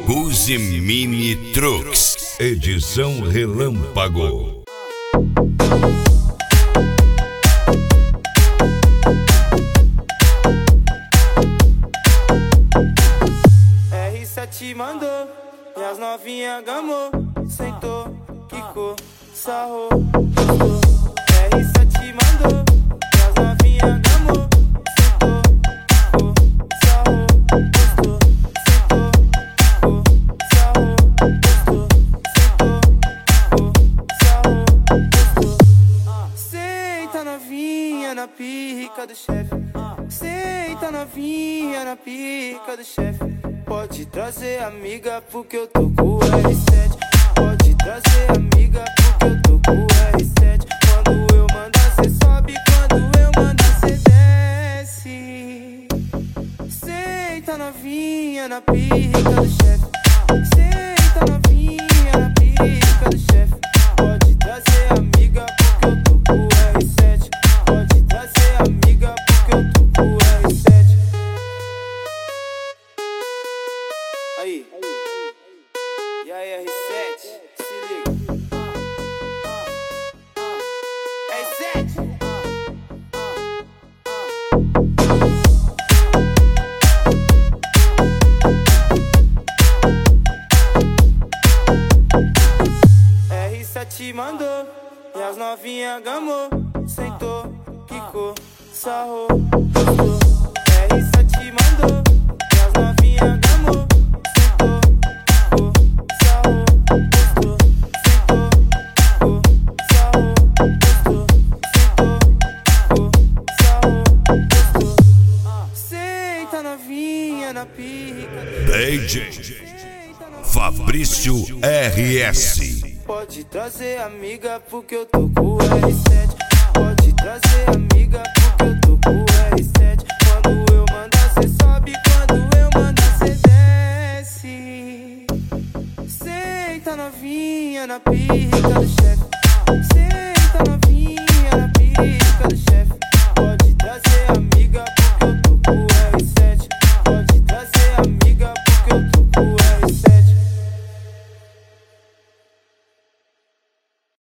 Use Mini Trucks, edição Relâmpago. R7 mandou e as novinha gamou, sentou, quicou, sarrou, gostou. R7 mandou e as novinha gamou, sentou, quicou, sarrou, gostou. Sentou, quicou, sarrou, gostou. Sentou, quicou, sarrou, gostou. Senta novinha na pica do chefe. Senta novinha na pica do chefe. Pode trazer amiga porque eu tô com o R7. Pode trazer amiga porque eu tô com o R7. Quando eu mandar cê sobe, quando eu mandar cê desce. Senta novinha na pica do chefe. Senta novinha na pica do chefe. Pode trazer amiga porque eu tô com o R7. Pode trazer amiga porque eu tô com o R7. Aí. E aí, R7, se liga. R7. R7 mandou e as novinha gamou, sentou, quicou, sarrou, gostou. R7 mandou e as novinha gamou, sentou, quicou, sarrou, gostou. Sentou, quicou, sarrou, gostou. Sentou, quicou, sarrou, gostou. Senta novinha na pica. DJ Fabrício RS. Pode trazer amiga porque eu tô com o R7. Pode trazer amiga porque eu tô com o R7. Quando eu mandar cê sobe, quando eu mandar cê desce. Senta novinha na pica do chefe.